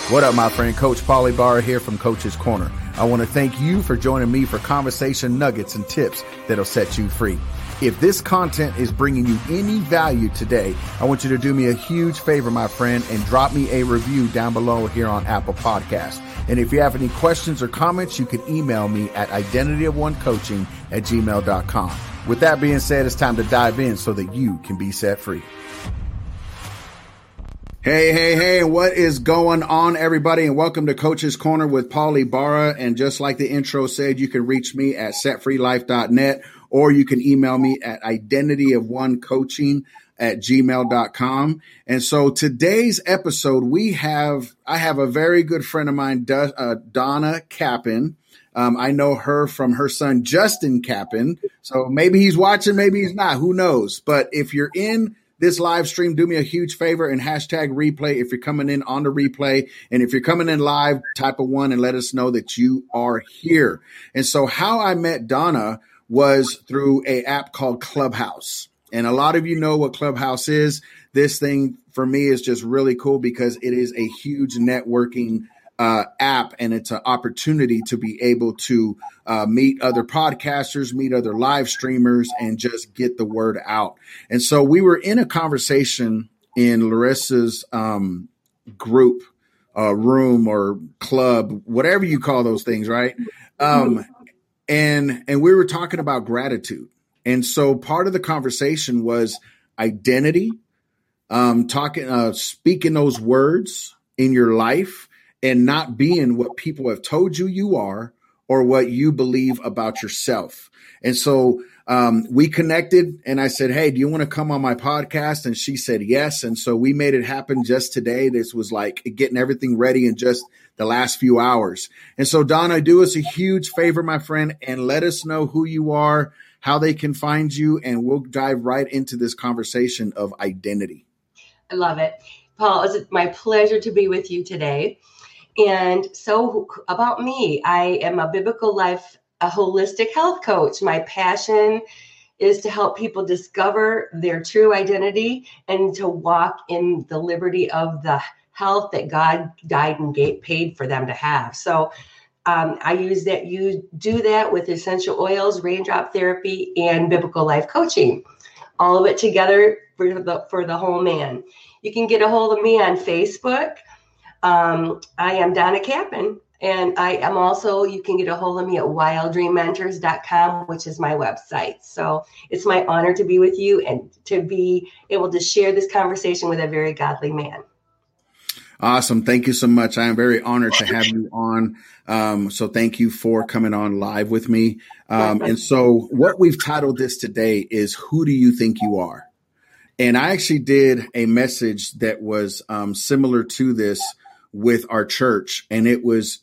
What up, my friend? Coach Paulie Barra here from Coach's Corner. I want to thank you for joining me for conversation nuggets and tips that'll set you free. If this content is bringing you any value today, I want you to do me a huge favor, my friend, and drop me a review down below here on Apple Podcasts. And if you have any questions or comments, you can email me at identityofonecoaching@gmail.com. With that being said, it's time to dive in so that you can be set free. Hey, what is going on, everybody? And welcome to Coach's Corner with Paulie Barra. And just like the intro said, you can reach me at setfreelife.net, or you can email me at identityofonecoaching@gmail.com. And so today's episode, I have a very good friend of mine, Donna Kappen. I know her from her son, Justin Kappen. So maybe he's watching, maybe he's not, who knows? But if you're in this live stream, do me a huge favor and hashtag replay if you're coming in on the replay. And if you're coming in live, type a 1 and let us know that you are here. And so how I met Donna was through an app called Clubhouse. And a lot of you know what Clubhouse is. This thing for me is just really cool because it is a huge networking app, and it's an opportunity to be able to meet other podcasters, meet other live streamers, and just get the word out. And so we were in a conversation in Larissa's group, room or club, whatever you call those things, right? And we were talking about gratitude. And so part of the conversation was identity, speaking those words in your life, and not being what people have told you are or what you believe about yourself. And so we connected, and I said, hey, do you want to come on my podcast? And she said yes. And so we made it happen just today. This was like getting everything ready in just the last few hours. And so, Donna, do us a huge favor, my friend, and let us know who you are, how they can find you, and we'll dive right into this conversation of identity. I love it. Paul, it's my pleasure to be with you today. And so about me, I am a biblical life, a holistic health coach. My passion is to help people discover their true identity and to walk in the liberty of the health that God died and paid for them to have. So I use that. You do that with essential oils, raindrop therapy, and biblical life coaching, all of it together for the whole man. You can get a hold of me on Facebook. I am Donna Kappen, and I am also, you can get a hold of me at wilddreammentors.com, which is my website. So it's my honor to be with you and to be able to share this conversation with a very godly man. Awesome. Thank you so much. I am very honored to have you on. So thank you for coming on live with me. And so what we've titled this today is, who do you think you are? And I actually did a message that was similar to this with our church. And it was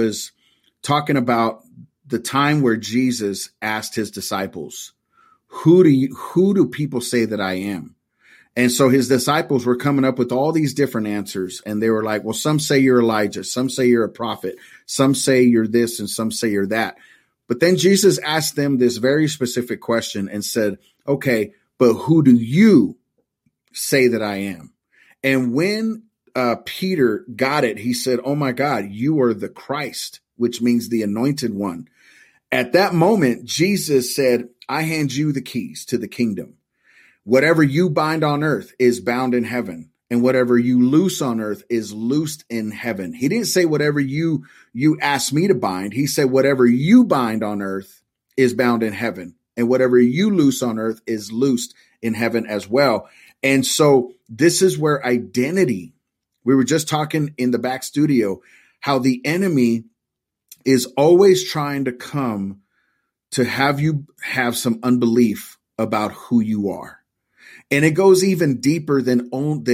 talking about the time where Jesus asked his disciples, who do people say that I am? And so his disciples were coming up with all these different answers. And they were like, well, some say you're Elijah, some say you're a prophet, some say you're this, and some say you're that. But then Jesus asked them this very specific question and said, okay, but who do you say that I am? And when Peter got it, he said, oh my God, you are the Christ, which means the anointed one. At that moment, Jesus said, I hand you the keys to the kingdom. Whatever you bind on earth is bound in heaven, and whatever you loose on earth is loosed in heaven. He didn't say whatever you ask me to bind. He said, whatever you bind on earth is bound in heaven, and whatever you loose on earth is loosed in heaven as well. And so this is where identity, we were just talking in the back studio, how the enemy is always trying to come to have you have some unbelief about who you are. And it goes even deeper than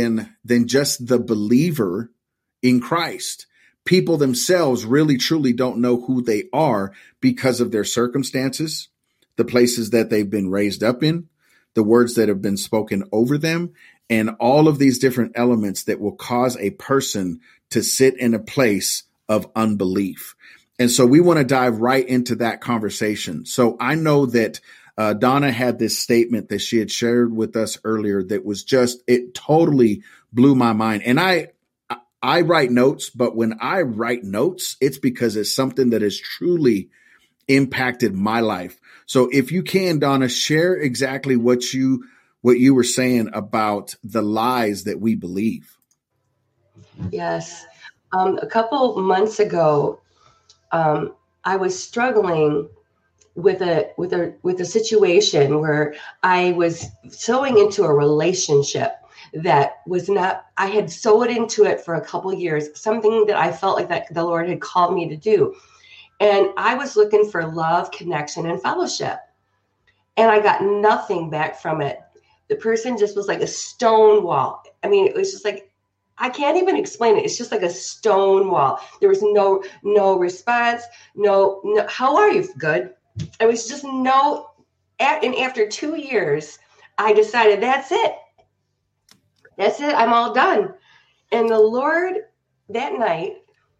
just the believer in Christ. People themselves really, truly don't know who they are because of their circumstances, the places that they've been raised up in, the words that have been spoken over them, and all of these different elements that will cause a person to sit in a place of unbelief. And so we want to dive right into that conversation. So I know that Donna had this statement that she had shared with us earlier that was just, it totally blew my mind. And I write notes, but when I write notes, it's because it's something that has truly impacted my life. So if you can, Donna, share exactly what you were saying about the lies that we believe. Yes. A couple months ago, I was struggling with a situation where I was sewing into a relationship that was not, I had sewed into it for a couple of years, something that I felt like that the Lord had called me to do. And I was looking for love, connection, and fellowship. And I got nothing back from it. The person just was like a stone wall. I mean, it was just like, I can't even explain it. It's just like a stone wall. There was no response. No, how are you? Good. It was just no. And after 2 years, I decided that's it. That's it. I'm all done. And the Lord, that night,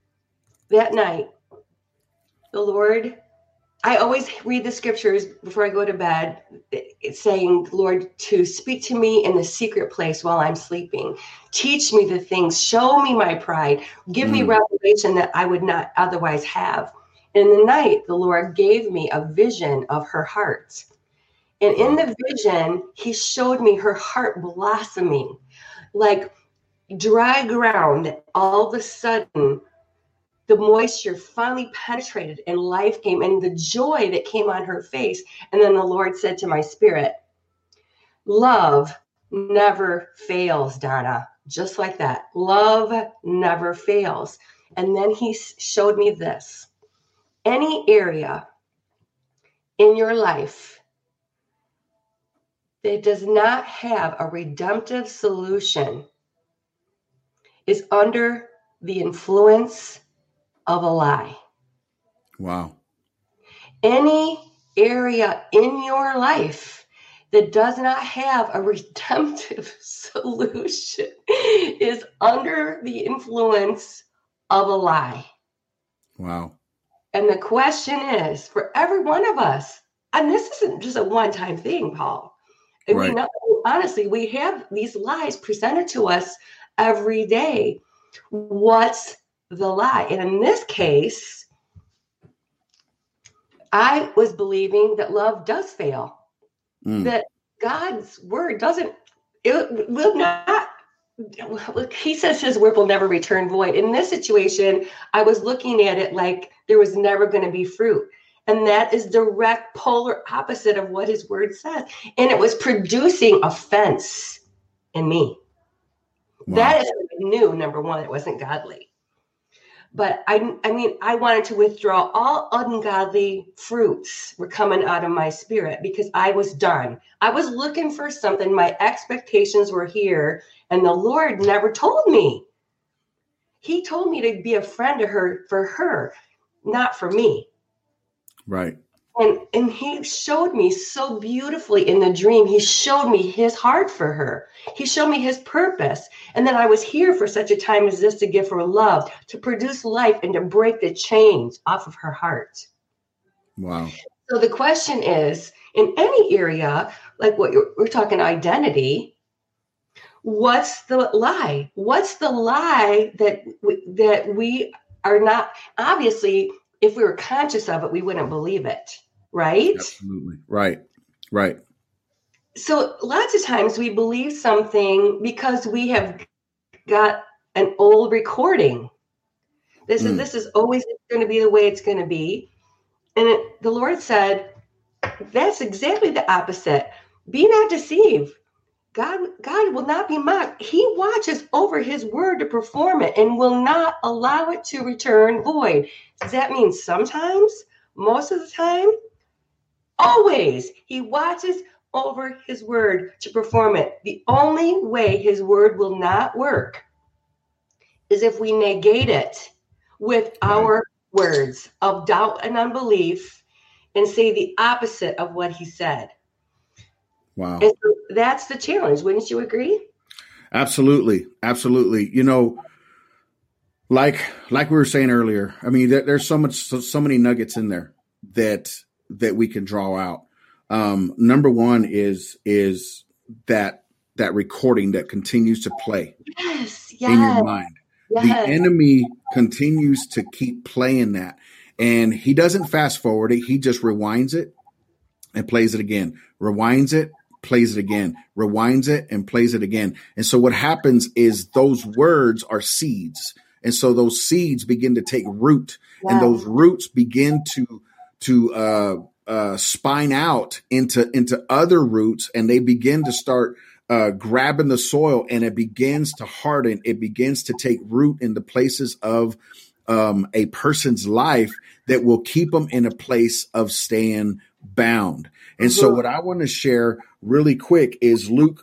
the Lord, I always read the scriptures before I go to bed. It's saying, Lord, to speak to me in the secret place while I'm sleeping. Teach me the things. Show me my pride. Give me revelation that I would not otherwise have. In the night, the Lord gave me a vision of her heart. And in the vision, he showed me her heart blossoming like dry ground. All of a sudden, the moisture finally penetrated and life came, and the joy that came on her face. And then the Lord said to my spirit, love never fails, Donna. Just like that. Love never fails. And then he showed me this. Any area in your life that does not have a redemptive solution is under the influence of a lie. Wow. Any area in your life that does not have a redemptive solution is under the influence of a lie. Wow. And the question is, for every one of us, and this isn't just a one-time thing, Paul. And right. We know, honestly, we have these lies presented to us every day. What's the lie? And in this case, I was believing that love does fail, that God's word it will not, he says his word will never return void. In this situation, I was looking at it like there was never going to be fruit. And that is direct polar opposite of what his word says. And it was producing offense in me. Wow. That is what I knew, number one, it wasn't godly. But I mean, I wanted to withdraw all ungodly fruits were coming out of my spirit because I was done. I was looking for something. My expectations were here, and the Lord never told me. He told me to be a friend to her for her, not for me. Right. And he showed me so beautifully in the dream. He showed me his heart for her. He showed me his purpose. And then I was here for such a time as this to give her love, to produce life, and to break the chains off of her heart. Wow. So the question is, in any area, like what we're talking identity, what's the lie? What's the lie that we are not, obviously, if we were conscious of it, we wouldn't believe it. Right? Absolutely. Right. Right. So lots of times we believe something because we have got an old recording. This is always going to be the way it's going to be. And the Lord said, that's exactly the opposite. Be not deceived. God will not be mocked. He watches over his word to perform it and will not allow it to return void. Does that mean sometimes? Most of the time? Always. He watches over his word to perform it. The only way his word will not work is if we negate it with our words of doubt and unbelief and say the opposite of what he said. Wow. And so that's the challenge. Wouldn't you agree? Absolutely. Absolutely. You know, like we were saying earlier, I mean, there's so many nuggets in there that we can draw out. Number one is that recording that continues to play in your mind. the Yes. enemy continues to keep playing that. And he doesn't fast forward it. He just rewinds it and plays it again, rewinds it, plays it again, rewinds it and plays it again. And so what happens is those words are seeds. And so those seeds begin to take root, and those roots begin to spine out into other roots, and they begin to start grabbing the soil, and it begins to harden. It begins to take root in the places of a person's life that will keep them in a place of staying bound. And so what I want to share really quick is Luke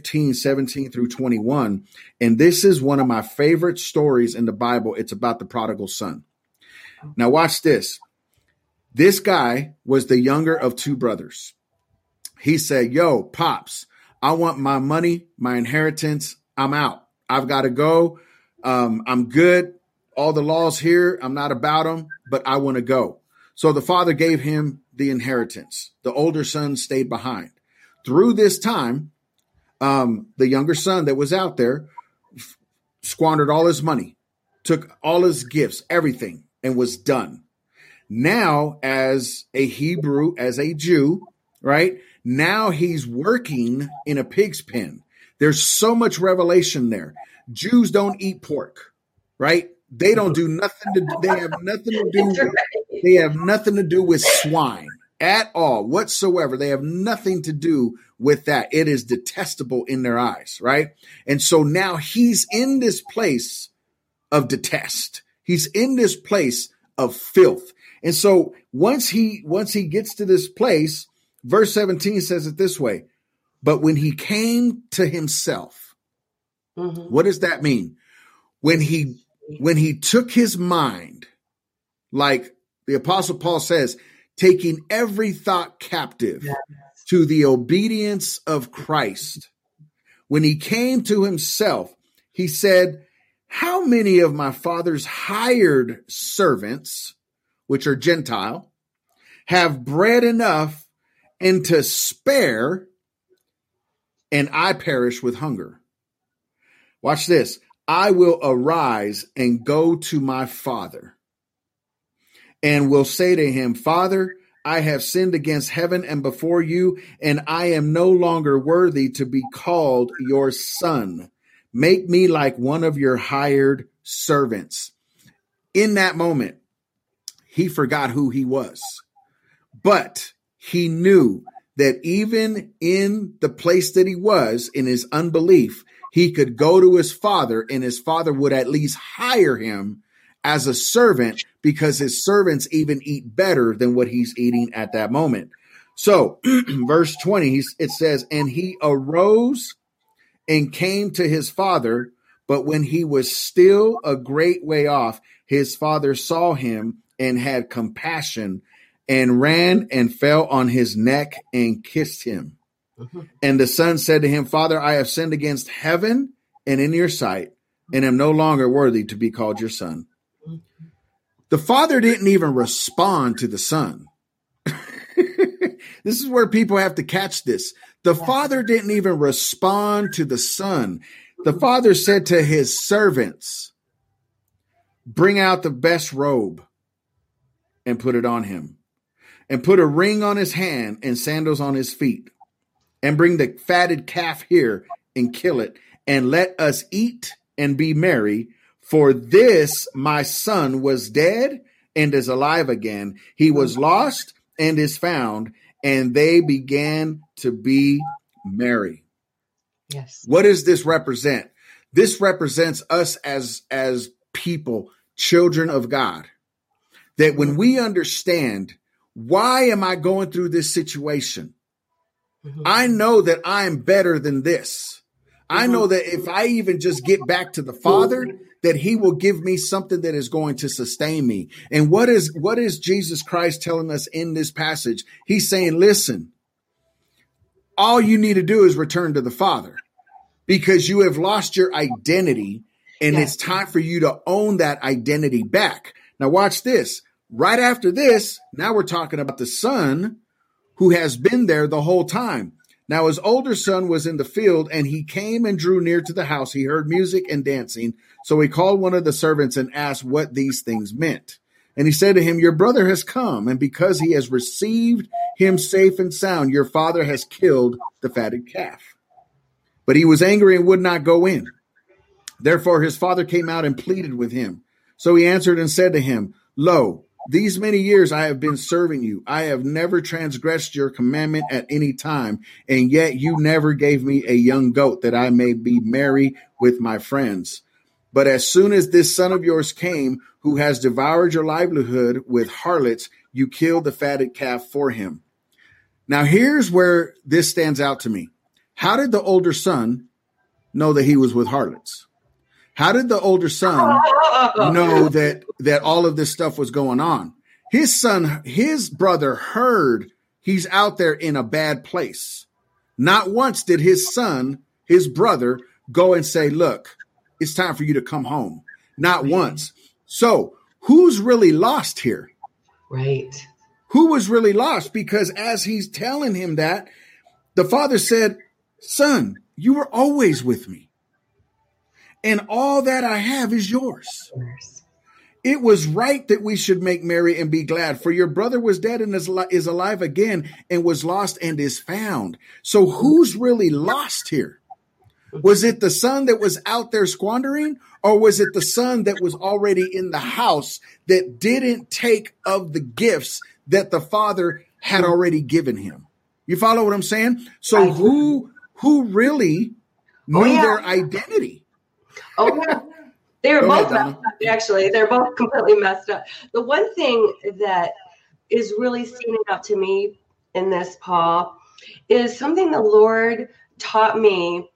15:17-21. And this is one of my favorite stories in the Bible. It's about the prodigal son. Now watch this. This guy was the younger of two brothers. He said, yo, Pops, I want my money, my inheritance. I'm out. I've got to go. I'm good. All the laws here, I'm not about them, but I want to go. So the father gave him the inheritance. The older son stayed behind. Through this time, the younger son that was out there squandered all his money, took all his gifts, everything, and was done. Now, as a Hebrew, as a Jew, right? Now he's working in a pig's pen. There's so much revelation there. Jews don't eat pork, right? They don't do nothing they have nothing to do. They have nothing to do with swine at all whatsoever. They have nothing to do with that. It is detestable in their eyes, right? And so now he's in this place of detest. He's in this place of filth. And so once he gets to this place, verse 17 says it this way, but when he came to himself, what does that mean? When he took his mind, like the Apostle Paul says, taking every thought captive to the obedience of Christ. When he came to himself, he said, how many of my father's hired servants, which are Gentile, have bread enough and to spare, and I perish with hunger? Watch this. I will arise and go to my father and will say to him, Father, I have sinned against heaven and before you, and I am no longer worthy to be called your son. Make me like one of your hired servants. In that moment, he forgot who he was, but he knew that even in the place that he was, in his unbelief, he could go to his father and his father would at least hire him as a servant because his servants even eat better than what he's eating at that moment. So verse 20, it says, and he arose and came to his father, but when he was still a great way off, his father saw him and had compassion and ran and fell on his neck and kissed him. And the son said to him, Father, I have sinned against heaven and in your sight, and am no longer worthy to be called your son. The father didn't even respond to the son. This is where people have to catch this. The father didn't even respond to the son. The father said to his servants, bring out the best robe and put it on him, and put a ring on his hand and sandals on his feet. And bring the fatted calf here and kill it, and let us eat and be merry. For this my son was dead and is alive again. He was lost and is found. And they began to be merry. Yes. What does this represent? This represents us as people, children of God. That when we understand, why am I going through this situation? I know that I'm better than this. I know that if I even just get back to the Father, that he will give me something that is going to sustain me. And what is Jesus Christ telling us in this passage? He's saying, listen, all you need to do is return to the Father because you have lost your identity, and it's time for you to own that identity back. Now watch this. Right after this, now we're talking about the son who has been there the whole time. Now his older son was in the field, and he came and drew near to the house. He heard music and dancing. So he called one of the servants and asked what these things meant. And he said to him, your brother has come, and because he has received him safe and sound, your father has killed the fatted calf. But he was angry and would not go in. Therefore his father came out and pleaded with him. So he answered and said to him, lo, these many years I have been serving you. I have never transgressed your commandment at any time, and yet you never gave me a young goat that I may be merry with my friends. But as soon as this son of yours came, who has devoured your livelihood with harlots, you killed the fatted calf for him. Now here's where this stands out to me. How did the older son know that he was with harlots? How did the older son know that all of this stuff was going on? His brother heard he's out there in a bad place. Not once did his brother, go and say, look, it's time for you to come home. Not once. So who's really lost here? Right. Who was really lost? Because as he's telling him that, the father said, son, you were always with me. And all that I have is yours. It was right that we should make merry and be glad, for your brother was dead and is alive again, and was lost and is found. So who's really lost here? Was it the son that was out there squandering, or was it the son that was already in the house that didn't take of the gifts that the father had already given him? You follow what I'm saying? So who really knew their identity? Oh, yeah. They were both messed up, actually. They're both completely messed up. The one thing that is really standing out to me in this, Paul, is something the Lord taught me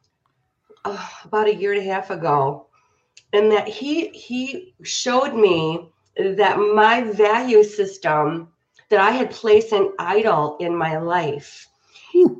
about a year and a half ago. And that he showed me that my value system, that I had placed an idol in my life. And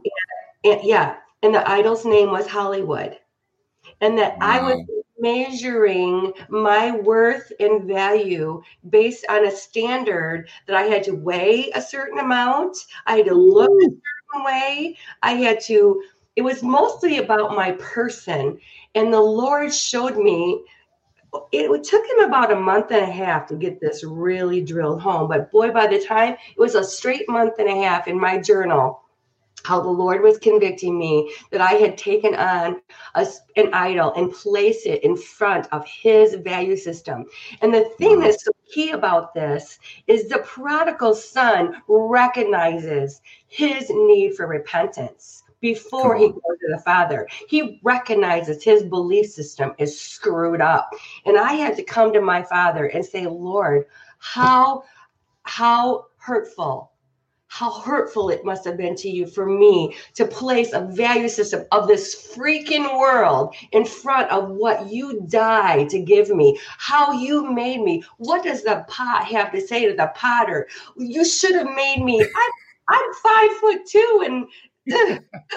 the idol's name was Hollywood. And that I was measuring my worth and value based on a standard that I had to weigh a certain amount. I had to look a certain way. It was mostly about my person. And the Lord showed me, it took him about a month and a half to get this really drilled home. But boy, by the time, it was a straight month and a half in my journal, how the Lord was convicting me that I had taken on an idol and placed it in front of his value system. And the thing that's so key about this is the prodigal son recognizes his need for repentance before he goes to the father. He recognizes his belief system is screwed up. And I had to come to my father and say, Lord, how hurtful it must have been to you for me to place a value system of this freaking world in front of what you died to give me, how you made me. What does the pot have to say to the potter? You should have made me. I'm 5'2" and okay,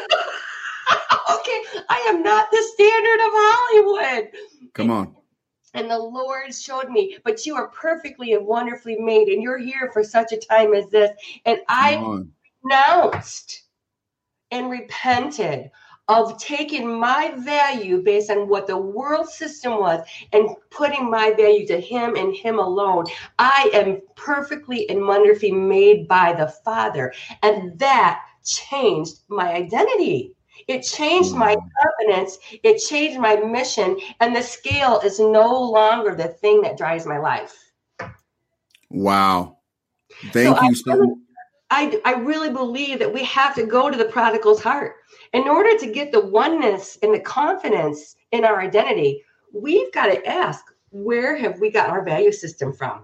I am not the standard of Hollywood. Come on. And the Lord showed me, but you are perfectly and wonderfully made, and you're here for such a time as this. And I renounced and repented of taking my value based on what the world system was and putting my value to him and him alone. I am perfectly and wonderfully made by the Father. And that changed my identity. It changed my confidence. It changed my mission. And the scale is no longer the thing that drives my life. Wow. Thank you. I really believe that we have to go to the prodigal's heart. In order to get the oneness and the confidence in our identity, we've got to ask, where have we got our value system from?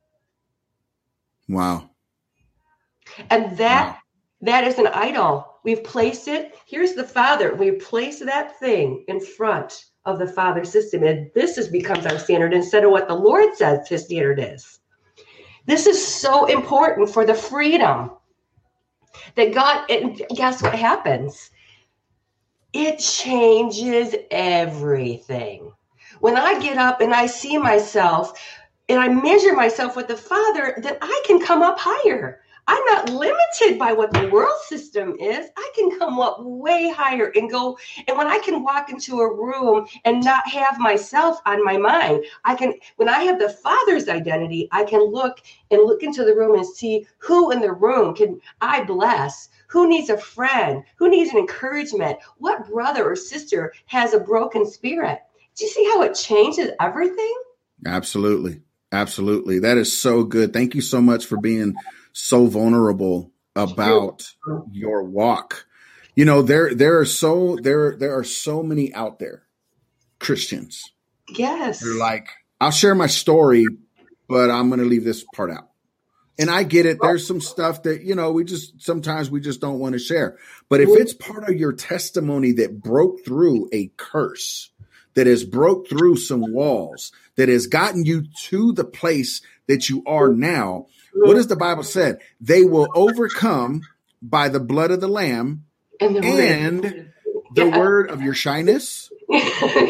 Wow. And that is an idol. We've placed it. Here's the Father. We place that thing in front of the Father system. And this becomes our standard instead of what the Lord says his standard is. This is so important for the freedom that God, and guess what happens? It changes everything. When I get up and I see myself and I measure myself with the Father, then I can come up higher. I'm not limited by what the world system is. I can come up way higher and go. And when I can walk into a room and not have myself on my mind, when I have the Father's identity, I can look into the room and see who in the room can I bless, who needs a friend, who needs an encouragement, what brother or sister has a broken spirit. Do you see how it changes everything? Absolutely. Absolutely. That is so good. Thank you so much for being so vulnerable about your walk. You know, there are so many out there, Christians. Yes. They're like, I'll share my story, but I'm going to leave this part out. And I get it. There's some stuff that, you know, sometimes we just don't want to share. But if it's part of your testimony that broke through a curse, that has broke through some walls, that has gotten you to the place that you are now, what does the Bible say? They will overcome by the blood of the Lamb and the word of your shyness. No,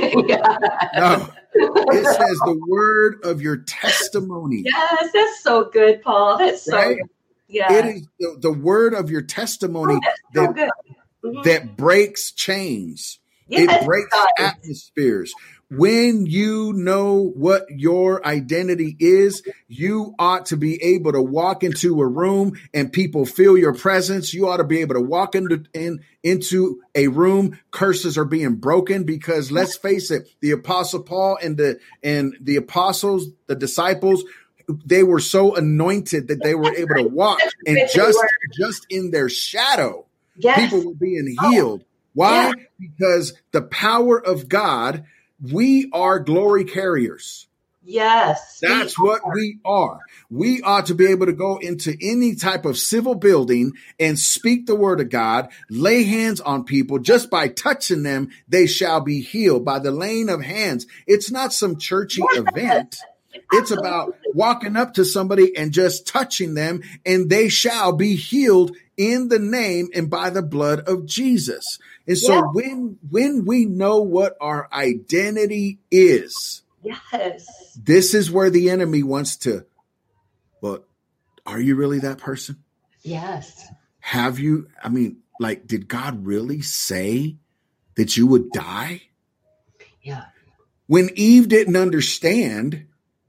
it says the word of your testimony. Yes, that's so good, Paul. That's so good. Yeah. It is the word of your testimony that breaks chains. Yes, it breaks atmospheres. When you know what your identity is, you ought to be able to walk into a room and people feel your presence. You ought to be able to walk into a room. Curses are being broken because let's face it, the Apostle Paul and the apostles, the disciples, they were so anointed that they were able to walk and just in their shadow, people were being healed. Why? Yeah. Because the power of God, we are glory carriers. Yes. That's what we are. We ought to be able to go into any type of civil building and speak the word of God, lay hands on people. Just by touching them, they shall be healed. By the laying of hands. It's not some churchy event. It's about walking up to somebody and just touching them, and they shall be healed in the name and by the blood of Jesus. And so when we know what our identity is, this is where the enemy wants to, well, are you really that person? Yes. Have you, did God really say that you would die? Yeah. When Eve didn't understand,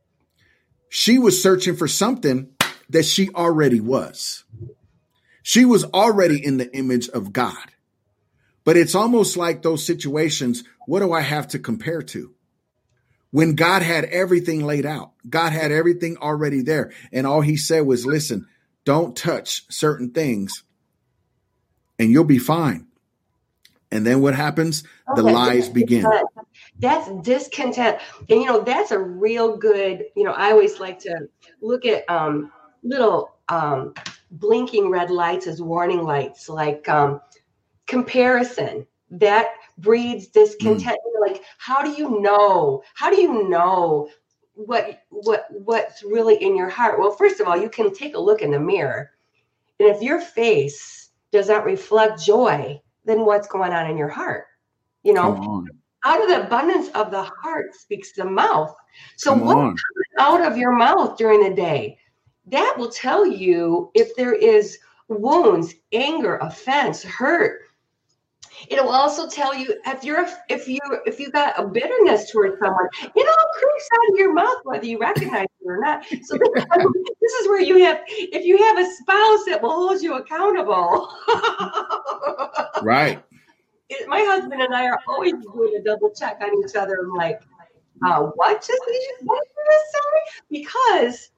she was searching for something that she already was. She was already in the image of God. But it's almost like those situations, what do I have to compare to? When God had everything laid out, God had everything already there. And all he said was, listen, don't touch certain things and you'll be fine. And then what happens? The lies begin. That's discontent. And, that's a real good, I always like to look at little blinking red lights as warning lights, like comparison that breeds discontent. Like, how do you know what's really in your heart? Well, first of all, you can take a look in the mirror, and if your face does not reflect joy, then what's going on in your heart? Out of the abundance of the heart speaks the mouth. So what comes out of your mouth during the day? That will tell you if there is wounds, anger, offense, hurt. It will also tell you if you got a bitterness towards someone. It all creeps out of your mouth, whether you recognize it or not. So this is where if you have a spouse that will hold you accountable. Right. My husband and I are always doing a double check on each other. I'm like, what just did you say? Because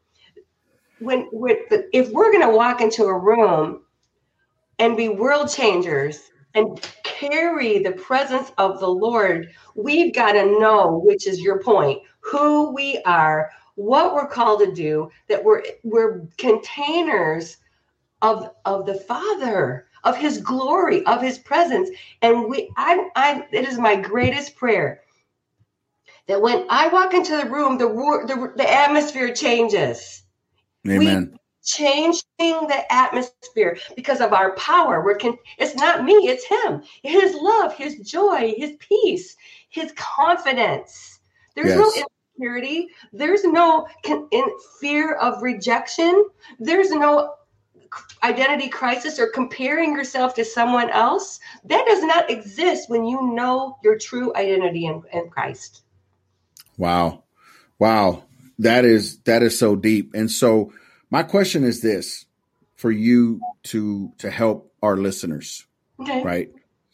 if we're going to walk into a room and be world changers and carry the presence of the Lord, we've got to know, which is your point, who we are, what we're called to do, that we're containers of the Father, of his glory, of his presence. And it is my greatest prayer that when I walk into the room, the atmosphere changes. Amen. Changing the atmosphere because of our power. It's not me, it's him. His love, his joy, his peace, his confidence. There's no insecurity. There's no fear of rejection. There's no identity crisis or comparing yourself to someone else, that does not exist when you know your true identity in Christ. Wow. Wow. That is so deep. And so my question is this for you to help our listeners, Okay. right?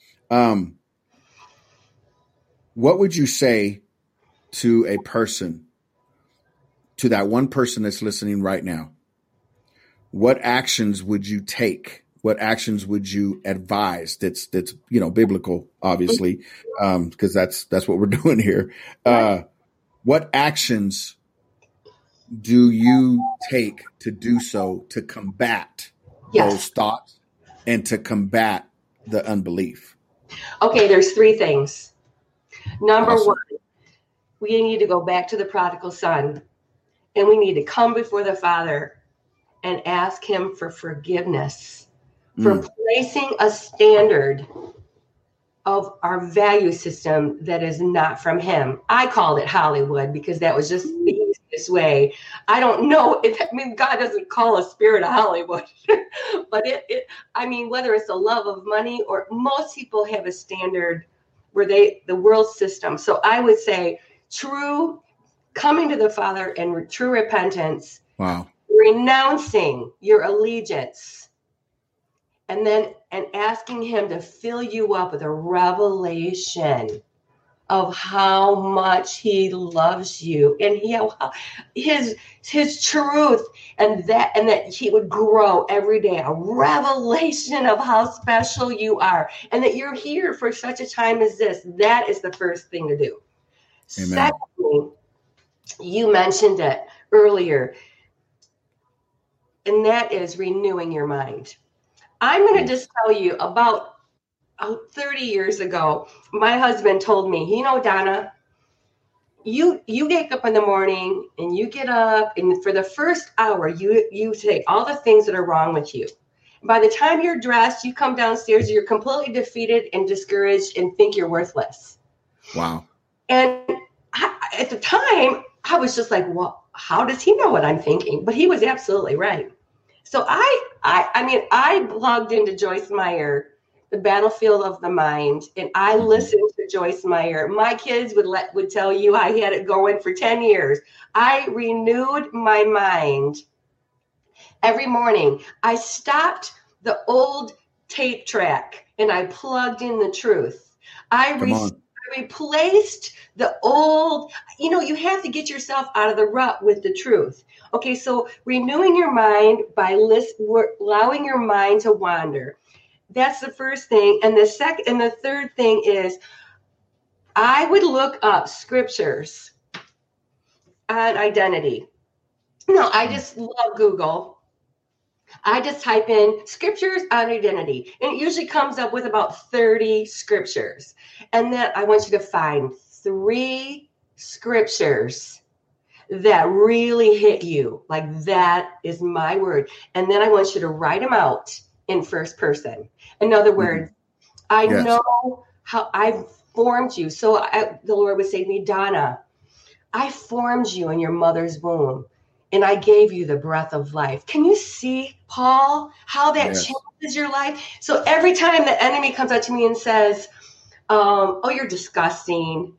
What would you say to a person, to that one person that's listening right now? What actions would you take? What actions would you advise? That's biblical, obviously, because that's what we're doing here. What actions do you take to do so to combat those thoughts and to combat the unbelief? Okay, there's three things. Number one, we need to go back to the prodigal son, and we need to come before the Father and ask him for forgiveness for placing a standard of our value system that is not from him. I called it Hollywood because that was just the easiest way. I don't know God doesn't call a spirit of Hollywood, but whether it's the love of money, or most people have a standard where the world system. So I would say true coming to the Father and true repentance. Wow. Renouncing your allegiance, and asking him to fill you up with a revelation of how much he loves you, and his truth, and that he would grow every day, a revelation of how special you are, and that you're here for such a time as this. That is the first thing to do. Amen. Secondly, you mentioned it earlier, and that is renewing your mind. I'm going to just tell you about 30 years ago, my husband told me, Donna, you wake up in the morning and you get up, and for the first hour, you say all the things that are wrong with you. By the time you're dressed, you come downstairs, you're completely defeated and discouraged and think you're worthless. Wow. And at the time, I was just like, well, how does he know what I'm thinking? But he was absolutely right. So I plugged into Joyce Meyer, The Battlefield of the Mind, and I listened to Joyce Meyer. My kids would tell you I had it going for 10 years. I renewed my mind every morning. I stopped the old tape track and I plugged in the truth. I replaced the old, you have to get yourself out of the rut with the truth. Okay, so renewing your mind by allowing your mind to wander. That's the first thing. And the third thing is I would look up scriptures on identity. No, I just love Google. I just type in scriptures on identity, and it usually comes up with about 30 scriptures. And then I want you to find 3 scriptures that really hit you, like that is my word. And then I want you to write them out in first person. In other words, I know how I formed you. So the Lord would say to me, Donna, I formed you in your mother's womb, and I gave you the breath of life. Can you see, Paul, how that changes your life? So every time the enemy comes up to me and says, oh, you're disgusting.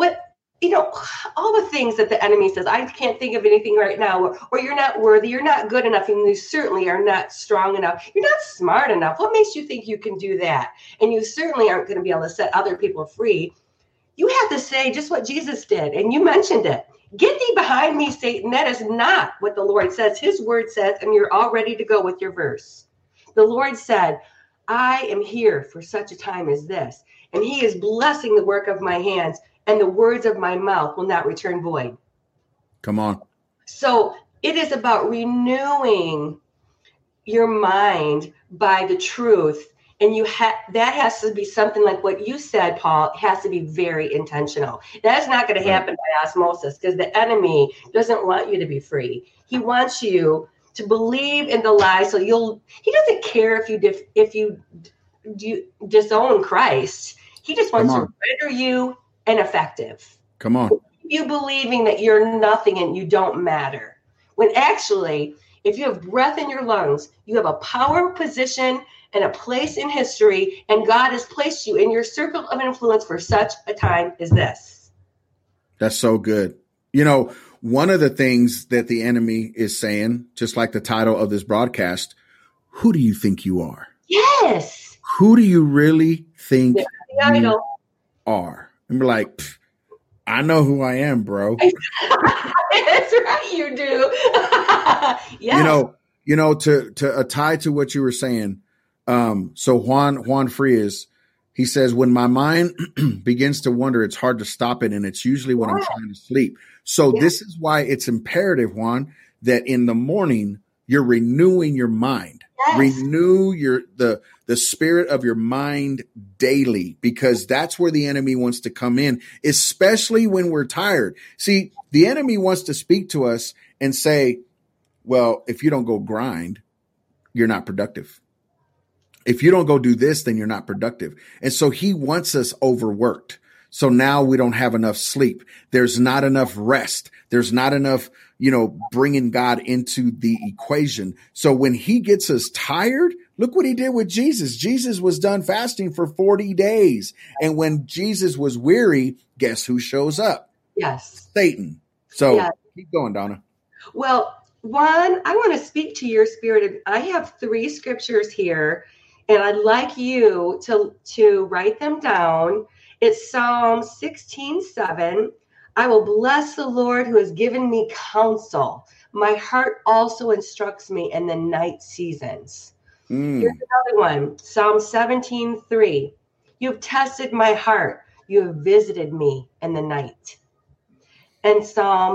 All the things that the enemy says, I can't think of anything right now, or you're not worthy, you're not good enough, and you certainly are not strong enough. You're not smart enough. What makes you think you can do that? And you certainly aren't going to be able to set other people free. You have to say just what Jesus did, and you mentioned it. Get thee behind me, Satan. That is not what the Lord says. His word says, and you're all ready to go with your verse. The Lord said, I am here for such a time as this, and he is blessing the work of my hands, and the words of my mouth will not return void. Come on. So it is about renewing your mind by the truth. And that has to be something like what you said, Paul. It has to be very intentional. That's not going to happen by osmosis, because the enemy doesn't want you to be free. He wants you to believe in the lie. So he doesn't care if you disown Christ. He just wants to render you ineffective. Come on. You believing that you're nothing and you don't matter. When actually, If you have breath in your lungs, you have a power, position, and a place in history, and God has placed you in your circle of influence for such a time as this. That's so good. You know, one of the things that the enemy is saying, just like the title of this broadcast, who do you think you are? Yes. Who do you really think you are? And we're like, I know who I am, bro. That's right, you do. Yes. You know, to tie to what you were saying. So Juan Frias, he says, when my mind begins to wander, it's hard to stop it. And it's usually when I'm trying to sleep. So this is why it's imperative, Juan, that in the morning, you're renewing your mind. Yes. Renew the spirit of your mind daily, because that's where the enemy wants to come in, especially when we're tired. See, the enemy wants to speak to us and say, well, if you don't go grind, you're not productive. If you don't go do this, then you're not productive. And so he wants us overworked. So now we don't have enough sleep. There's not enough rest. There's not enough, bringing God into the equation. So when he gets us tired, look what he did with Jesus. Jesus was done fasting for 40 days. And when Jesus was weary, guess who shows up? Yes. Satan. So keep going, Donna. Well, Juan, I want to speak to your spirit. I have 3 scriptures here, and I'd like you to write them down. It's Psalm 16:7. I will bless the Lord who has given me counsel. My heart also instructs me in the night seasons. Here's another one. Psalm 17:3. You've tested my heart. You have visited me in the night. And Psalm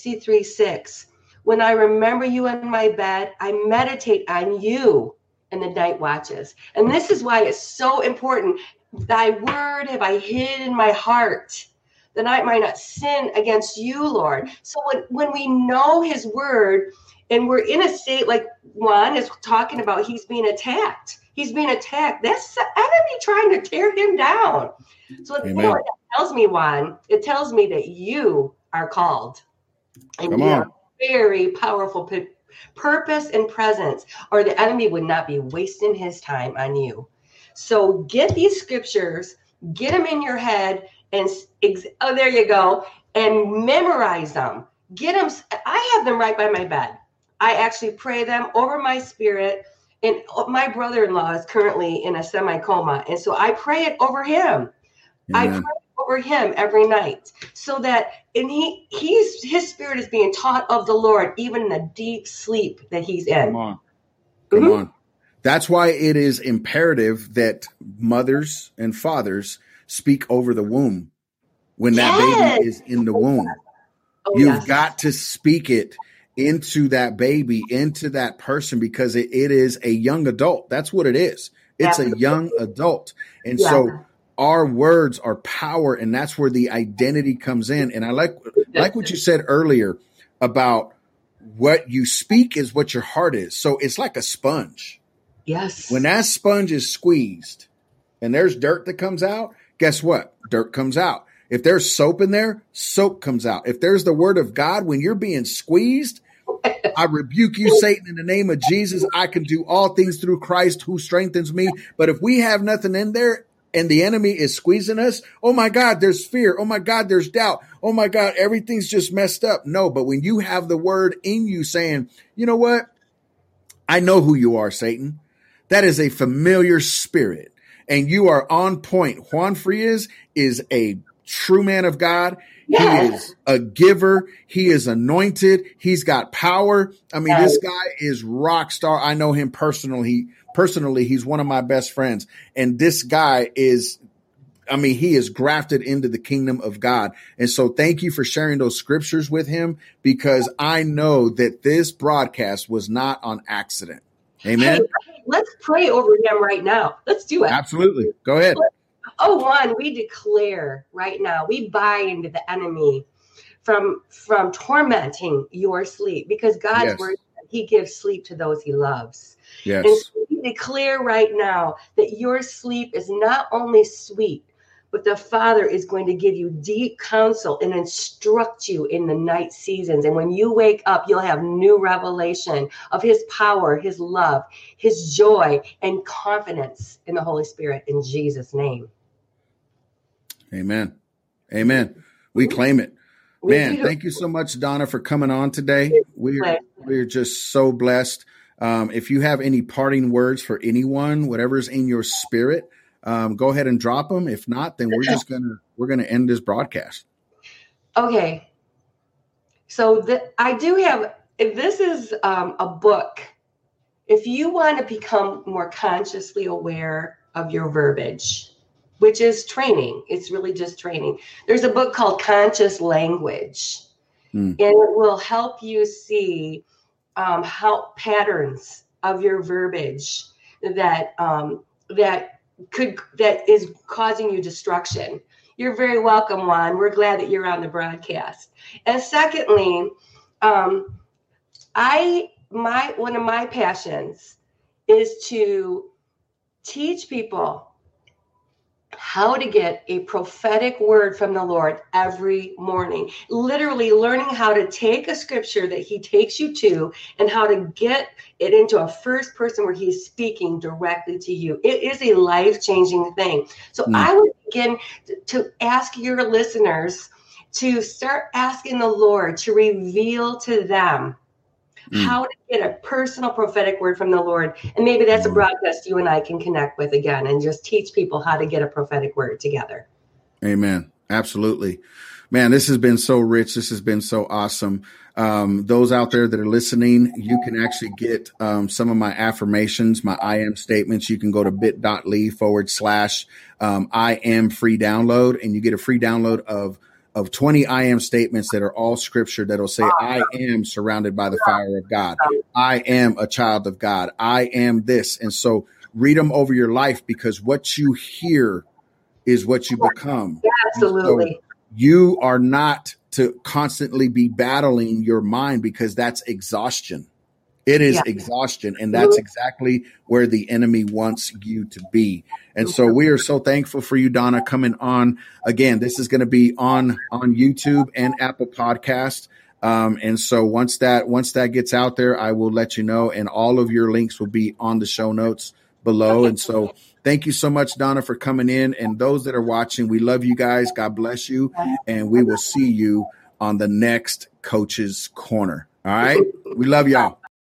63:6. When I remember you in my bed, I meditate on you in the night watches. And this is why it's so important. Thy word have I hid in my heart, that I might not sin against you, Lord. So when we know his word, and we're in a state like Juan is talking about, he's being attacked. He's being attacked. That's the enemy trying to tear him down. So you know what that tells me, Juan? It tells me that you are called. And you are very powerful purpose and presence, or the enemy would not be wasting his time on you. So get these scriptures, get them in your head, and there you go, and memorize them. Get them. I have them right by my bed. I actually pray them over my spirit. And my brother-in-law is currently in a semi-coma, and so I pray it over him. Amen. I pray over him every night, so that his spirit is being taught of the Lord, even in the deep sleep that he's in. Come on. That's why it is imperative that mothers and fathers speak over the womb when that baby is in the womb. You've got to speak it into that baby, into that person, because it is a young adult. That's what it is. It's a young adult. And so our words are power, and that's where the identity comes in. And I like what you said earlier about what you speak is what your heart is. So it's like a sponge. Yes. When that sponge is squeezed and there's dirt that comes out, guess what? Dirt comes out. If there's soap in there, soap comes out. If there's the word of God, when you're being squeezed, I rebuke you, Satan, in the name of Jesus. I can do all things through Christ who strengthens me. But if we have nothing in there and the enemy is squeezing us, oh my God, there's fear. Oh my God, there's doubt. Oh my God, everything's just messed up. No, but when you have the word in you saying, you know what? I know who you are, Satan. That is a familiar spirit, and you are on point. Juan Frias is a true man of God. Yes. He is a giver. He is anointed. He's got power. I mean, This guy is rock star. I know him personally. He's one of my best friends. And this guy is, he is grafted into the kingdom of God. And so thank you for sharing those scriptures with him, because I know that this broadcast was not on accident. Amen. Hey, let's pray over him right now. Let's do it. Absolutely. Go ahead. Oh, Juan, we declare right now, we bind the enemy from tormenting your sleep, because God's word, he gives sleep to those he loves. Yes. And so we declare right now that your sleep is not only sweet, but the Father is going to give you deep counsel and instruct you in the night seasons. And when you wake up, you'll have new revelation of his power, his love, his joy, and confidence in the Holy Spirit in Jesus' name. Amen. Amen. We claim it. Man, thank you so much, Donna, for coming on today. We're just so blessed. If you have any parting words for anyone, whatever's in your spirit, go ahead and drop them. If not, then we're gonna end this broadcast. Okay. So I do have. If this is a book, if you want to become more consciously aware of your verbiage, which is training, it's really just training. There's a book called Conscious Language, and it will help you see how patterns of your verbiage that is causing you destruction. You're very welcome, Juan. We're glad that you're on the broadcast. And secondly, one of my passions is to teach people how to get a prophetic word from the Lord every morning. Literally learning how to take a scripture that he takes you to and how to get it into a first person where he's speaking directly to you. It is a life-changing thing. So I would begin to ask your listeners to start asking the Lord to reveal to them how to get a personal prophetic word from the Lord. And maybe that's a broadcast you and I can connect with again and just teach people how to get a prophetic word together. Amen. Absolutely. Man, this has been so rich. This has been so awesome. Those out there that are listening, you can actually get some of my affirmations, my I am statements. You can go to bit.ly/I am free download, and you get a free download of 20 I am statements that are all scripture that'll say, I am surrounded by the fire of God. I am a child of God. I am this. And so read them over your life, because what you hear is what you become. Absolutely. So you are not to constantly be battling your mind, because that's exhaustion. It is exhaustion. And that's exactly where the enemy wants you to be. And so we are so thankful for you, Donna, coming on. Again, this is going to be on YouTube and Apple Podcast. And so once that gets out there, I will let you know, and all of your links will be on the show notes below. And so thank you so much, Donna, for coming in. And those that are watching, we love you guys. God bless you. And we will see you on the next Coach's Corner. All right. We love y'all.